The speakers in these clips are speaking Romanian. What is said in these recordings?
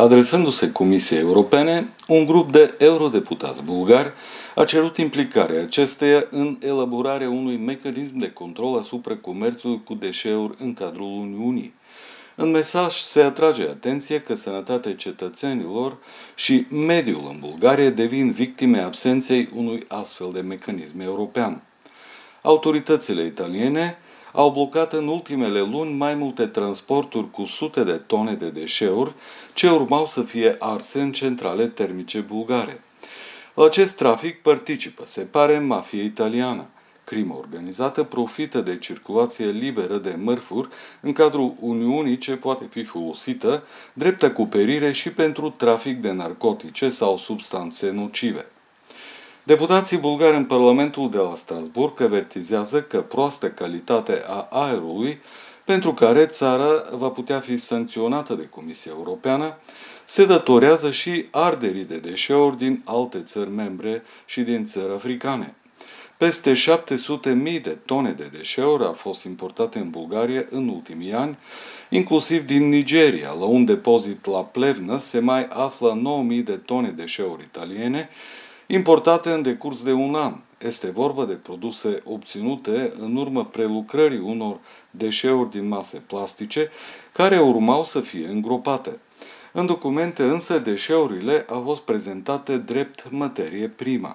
Adresându-se Comisiei Europene, un grup de eurodeputați bulgari a cerut implicarea acesteia în elaborarea unui mecanism de control asupra comerțului cu deșeuri în cadrul Uniunii. În mesaj se atrage atenția că sănătatea cetățenilor și mediul în Bulgaria devin victime absenței unui astfel de mecanism european. Autoritățile italiene au blocat în ultimele luni mai multe transporturi cu sute de tone de deșeuri ce urmau să fie arse în centrale termice bulgare. La acest trafic participă, se pare, mafia italiană. Crimă organizată profită de circulație liberă de mărfuri în cadrul Uniunii ce poate fi folosită drept acoperire și pentru trafic de narcotice sau substanțe nocive. Deputații bulgari în Parlamentul de la Strasbourg avertizează că proastă calitate a aerului, pentru care țara va putea fi sancționată de Comisia Europeană, se datorează și arderii de deșeuri din alte țări membre și din țări africane. Peste 700.000 de tone de deșeuri au fost importate în Bulgaria în ultimii ani, inclusiv din Nigeria. La un depozit la Plevnă se mai află 9.000 de tone deșeuri italiene, importate în decurs de un an. Este vorba de produse obținute în urma prelucrării unor deșeuri din mase plastice, care urmau să fie îngropate. În documente însă deșeurile au fost prezentate drept materie primă.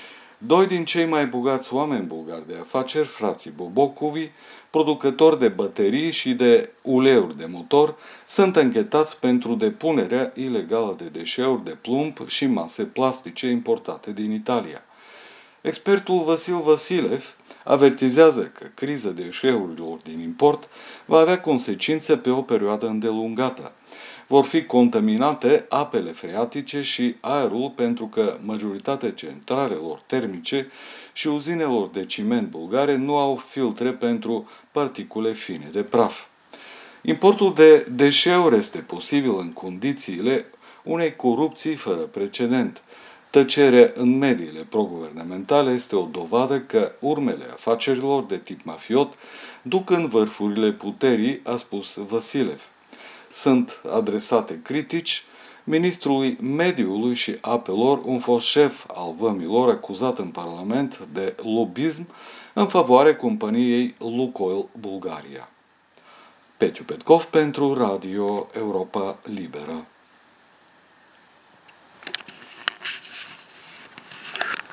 Doi din cei mai bogați oameni bulgari de afaceri, frații Bobocovi, producători de baterii și de uleiuri de motor, sunt anchetați pentru depunerea ilegală de deșeuri de plumb și mase plastice importate din Italia. Expertul Vasil Vasilev avertizează că criza deșeurilor din import va avea consecințe pe o perioadă îndelungată. Vor fi contaminate apele freatice și aerul pentru că majoritatea centralelor termice și uzinelor de ciment bulgare nu au filtre pentru particule fine de praf. Importul de deșeuri este posibil în condițiile unei corupții fără precedent. Tăcerea în mediile proguvernamentale este o dovadă că urmele afacerilor de tip mafiot duc în vârfurile puterii, a spus Vasilev. Sunt adresate critici ministrului mediului și apelor, un fost șef al vămilor acuzat în Parlament de lobism în favoarea companiei Lukoil Bulgaria. Petiu Petkov pentru Radio Europa Liberă.